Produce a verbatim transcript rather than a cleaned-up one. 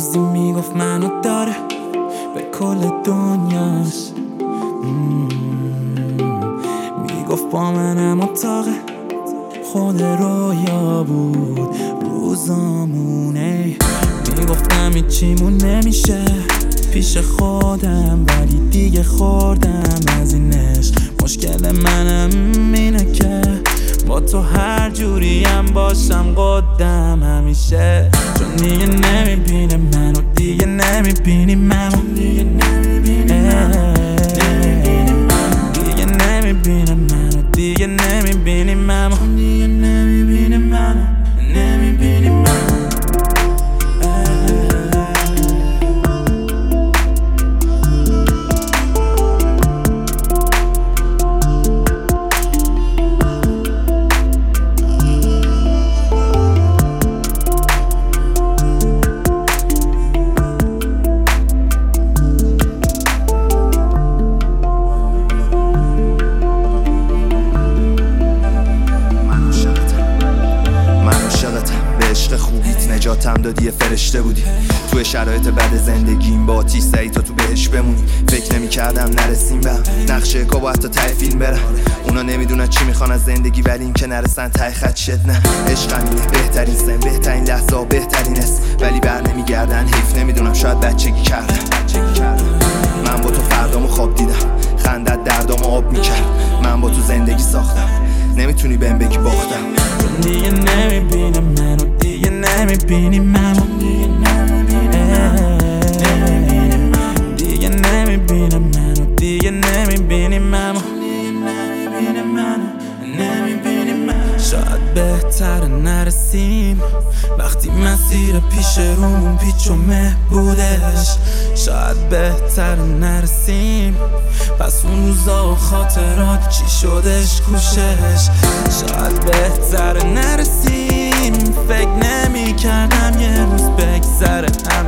روزی میگفت منو داره به کل دنیاش، میگفت با منم اتاقه خود رویا بود روزامونه. میگفتم هیچیمون نمیشه پیش خودم، ولی دیگه خوردم از اینش. مشکل منم اینه که با تو هر جوریم باشم قدم همیشه، چون دیگه نمیبینه منو، دیگه نمیبینی منو، دیگه نمیبینی منو، دیگه نمیبینه منو، دیگه نمیبینی منو، دیگه نمیبینی منو، نمیبینی منو. نجاتم دادی، فرشته بودی توی شرایط بد زندگیم، با آتیش زدی تا تو بهش بمونی. فکر نمی کردم نرسیم به هم، نقشه کا با حتی ته فیلم برم. اونا نمیدونن چی میخوان از زندگی، ولی این که نرسن ته خط شد. نه عشق همینه، بهترین سن، بهترین لحظه ها، بهترین است، ولی بر نمیگردن. حیف نمیدونم، شاید بچگی کردم. من با تو فردامو خواب دیدم، خندت دردامو آب میکرد. من با تو زندگی ساختم، نمیتونی بهم بگی باختم. دیگه نمیبینه منو، دیگه نمیبینی منو، دیگه نمیبینه منو، دیگه نمیبینی منو، نمیبینی منو. شاید بهتر نرسیم وقتی مسیر پیش رومون پیچ و مه بودش. شاید بهتر نرسیم پس اون روزا و خاطرات چی شدش کوشش. شاید بهتر نرسیم، فکر نمی کردم یه روز بگذره.